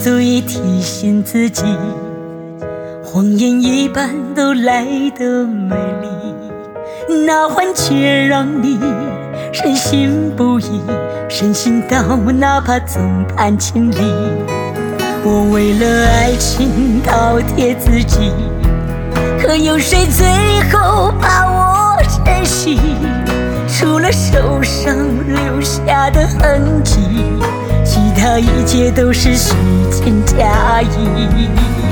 足以提醒自己，谎言一般都来得美丽，那换却让你深信不疑，深信到哪怕总盼千里。我为了爱情倒贴自己，可有谁最后把我珍惜？除了受伤留下的痕迹，其他一切都是虚情假意。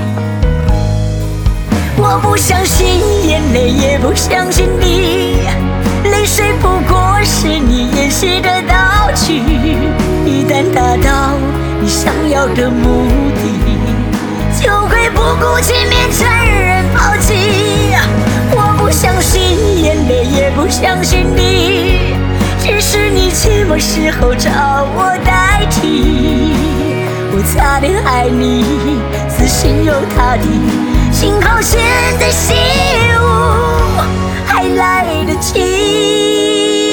我不相信眼泪，也不相信你，泪水不过是你演戏的道具。一旦达到你想要的目的，就会不顾前面残忍抛弃。我不相信眼泪，也不相信你，只是你寂寞时候找我代替。我差点爱你，死心有他的，幸好现在醒悟还来得及。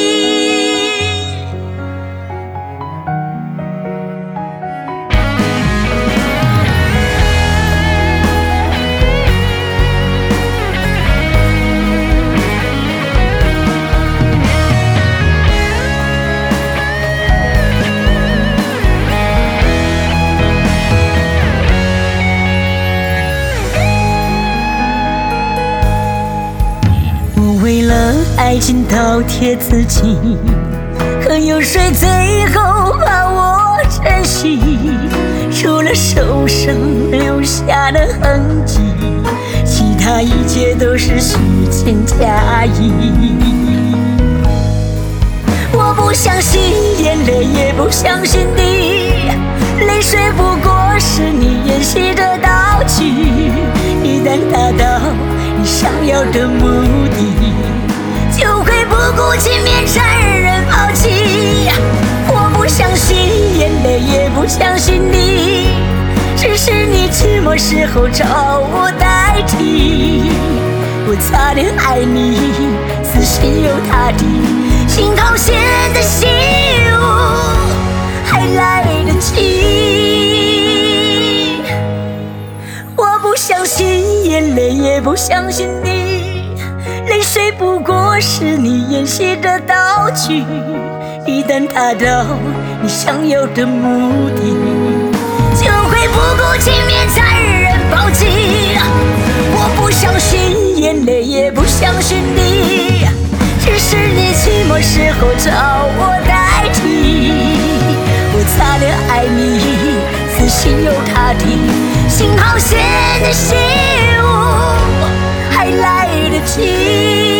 为了爱情倒贴自己，可有谁最后把我珍惜？除了受伤留下的痕迹，其他一切都是虚情假意。我不相信眼泪，也不相信你，泪水不过是你演戏的道具。一旦达到你想要的目的，就会不顾前面残忍抛弃。我不相信眼泪，也不相信你，只是你寂寞时候找我代替。我差点爱你，死心有他的，幸好现在醒悟还来得及。我不相信眼泪，也不相信你，泪水不过是你演戏的道具。一旦达到你想要的目的，就会不顾前面残忍抛弃。我不相信眼泪，也不相信你，只是你寂寞时候找我代替。我差点爱你，死心有他的，幸好现在醒悟还来得及。